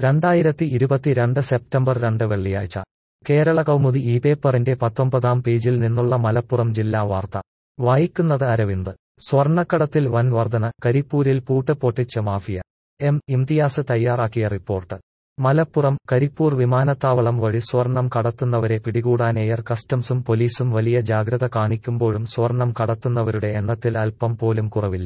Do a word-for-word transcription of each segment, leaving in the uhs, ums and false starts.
രണ്ടായിരത്തി ഇരുപത്തിരണ്ട് സെപ്റ്റംബർ രണ്ട് വെള്ളിയാഴ്ച കേരള കൗമുദി ഈ പേപ്പറിന്റെ പത്തൊമ്പതാം പേജിൽ നിന്നുള്ള മലപ്പുറം ജില്ലാ വാർത്ത വായിക്കുന്നത് അരവിന്ദ്. സ്വർണ്ണക്കടത്തിൽ വൻ വർധന, കരിപ്പൂരിൽ പൂട്ട് പൊട്ടിച്ച മാഫിയ. എം ഇംതിയാസ് തയ്യാറാക്കിയ റിപ്പോർട്ട്. മലപ്പുറം കരിപ്പൂർ വിമാനത്താവളം വഴി സ്വർണം കടത്തുന്നവരെ പിടികൂടാൻ എയർ കസ്റ്റംസും പോലീസും വലിയ ജാഗ്രത കാണിക്കുമ്പോഴും സ്വർണം കടത്തുന്നവരുടെ എണ്ണത്തിൽ അല്പം പോലും കുറവില്ല.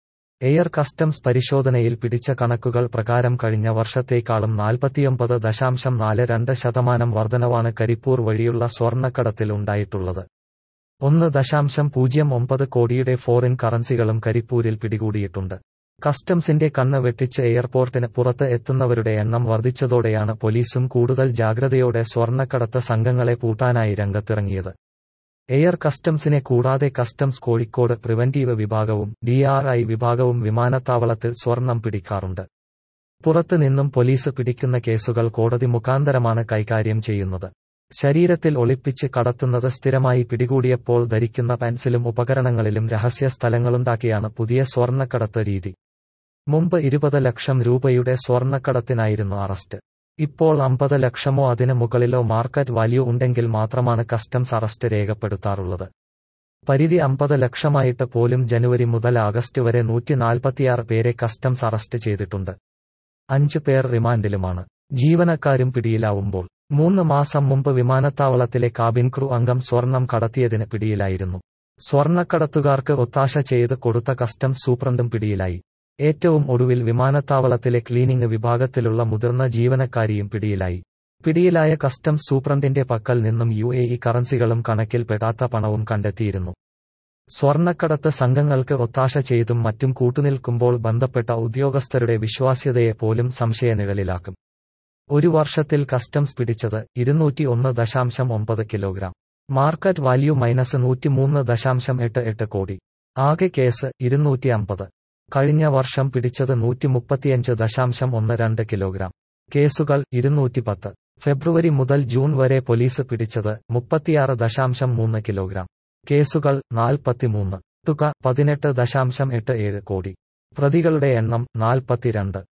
എയർ കസ്റ്റംസ് പരിശോധനയിൽ പിടിച്ച കണക്കുകൾ പ്രകാരം കഴിഞ്ഞ വർഷത്തേക്കാളും നാൽപ്പത്തിയൊമ്പത് ദശാംശം നാല് രണ്ട് ശതമാനം വർധനവാണ് കരിപ്പൂർ വഴിയുള്ള സ്വർണ്ണക്കടത്തിൽ ഉണ്ടായിട്ടുള്ളത്. ഒന്ന് ദശാംശം പൂജ്യം ഒമ്പത് കോടിയുടെ ഫോറിൻ കറൻസികളും കരിപ്പൂരിൽ പിടികൂടിയിട്ടുണ്ട്. കസ്റ്റംസിന്റെ കണ്ണ് വെട്ടിച്ച് എയർപോർട്ടിന് പുറത്ത് എത്തുന്നവരുടെ എണ്ണം വർദ്ധിച്ചതോടെയാണ് പോലീസും കൂടുതൽ ജാഗ്രതയോടെ സ്വർണ്ണക്കടത്ത് സംഘങ്ങളെ പൂട്ടാനായി രംഗത്തിറങ്ങിയത്. എയർ കസ്റ്റംസിനെ കൂടാതെ കസ്റ്റംസ് കോഴിക്കോട് പ്രിവന്റീവ് വിഭാഗവും ഡി ആർ ഐ വിഭാഗവും വിമാനത്താവളത്തിൽ സ്വർണം പിടിക്കാറുണ്ട്. പുറത്ത് നിന്നും പോലീസ് പിടിക്കുന്ന കേസുകൾ കോടതി മുഖാന്തരമാണ് കൈകാര്യം ചെയ്യുന്നത്. ശരീരത്തിൽ ഒളിപ്പിച്ച് കടത്തുന്നത് സ്ഥിരമായി പിടികൂടിയപ്പോൾ ധരിക്കുന്ന പെൻസിലും ഉപകരണങ്ങളിലും രഹസ്യ സ്ഥലങ്ങളുണ്ടാക്കിയാണ് പുതിയ സ്വർണ്ണക്കടത്ത് രീതി. മുമ്പ് ഇരുപത് ലക്ഷം രൂപയുടെ സ്വർണ്ണക്കടത്തിനായിരുന്നു അറസ്റ്റ്. ഇപ്പോൾ അമ്പത് ലക്ഷമോ അതിന് മുകളിലോ മാർക്കറ്റ് വാല്യൂ ഉണ്ടെങ്കിൽ മാത്രമാണ് കസ്റ്റംസ് അറസ്റ്റ് രേഖപ്പെടുത്താറുള്ളത്. പരിധി അമ്പത് ലക്ഷമായിട്ട് പോലും ജനുവരി മുതൽ ആഗസ്റ്റ് വരെ നൂറ്റി നാൽപ്പത്തിയാറ് പേരെ കസ്റ്റംസ് അറസ്റ്റ് ചെയ്തിട്ടുണ്ട്. അഞ്ച് പേർ റിമാൻഡിലുമാണ്. ജീവനക്കാരും പിടിയിലാവുമ്പോൾ. മൂന്ന് മാസം മുമ്പ് വിമാനത്താവളത്തിലെ കാബിൻ ക്രൂ അംഗം സ്വർണം കടത്തിയതിന് പിടിയിലായിരുന്നു. സ്വർണ്ണക്കടത്തുകാർക്ക് ഒത്താശ ചെയ്ത് കൊടുത്ത കസ്റ്റംസ് സൂപ്രണ്ടും പിടിയിലായി. ഏറ്റവും ഒടുവിൽ വിമാനത്താവളത്തിലെ ക്ലീനിംഗ് വിഭാഗത്തിലുള്ള മുതിർന്ന ജീവനക്കാരിയും പിടിയിലായി. പിടിയിലായ കസ്റ്റംസ് സൂപ്രണ്ടിന്റെ പക്കൽ നിന്നും യു എ ഇ കറൻസികളും കണക്കിൽ പെടാത്ത പണവും കണ്ടെത്തിയിരുന്നു. സ്വർണ്ണക്കടത്ത് സംഘങ്ങൾക്ക് ഒത്താശ ചെയ്തും മറ്റും കൂട്ടുനിൽക്കുമ്പോൾ ബന്ധപ്പെട്ട ഉദ്യോഗസ്ഥരുടെ വിശ്വാസ്യതയെ പോലും സംശയനിഴലിലാക്കും. ഒരു വർഷത്തിൽ കസ്റ്റംസ് പിടിച്ചത് ഇരുന്നൂറ്റി ഒന്ന് ദശാംശം ഒമ്പത് കിലോഗ്രാം. മാർക്കറ്റ് വാല്യൂ മൈനസ് നൂറ്റിമൂന്ന് ദശാംശം എട്ട് എട്ട് കോടി. ആകെ കേസ് ഇരുന്നൂറ്റി അമ്പത്. കഴിഞ്ഞ വർഷം പിടിച്ചത് നൂറ്റി മുപ്പത്തിയഞ്ച് ദശാംശം ഒന്ന് രണ്ട് കിലോഗ്രാം. കേസുകൾ ഇരുന്നൂറ്റി പത്ത്. ഫെബ്രുവരി മുതൽ ജൂൺ വരെ പോലീസ് പിടിച്ചത് മുപ്പത്തിയാറ് ദശാംശം മൂന്ന് കിലോഗ്രാം. കേസുകൾ നാൽപ്പത്തിമൂന്ന്. തുക പതിനെട്ട് ദശാംശം എട്ട് ഏഴ് കോടി. പ്രതികളുടെ എണ്ണം നാൽപ്പത്തിരണ്ട്.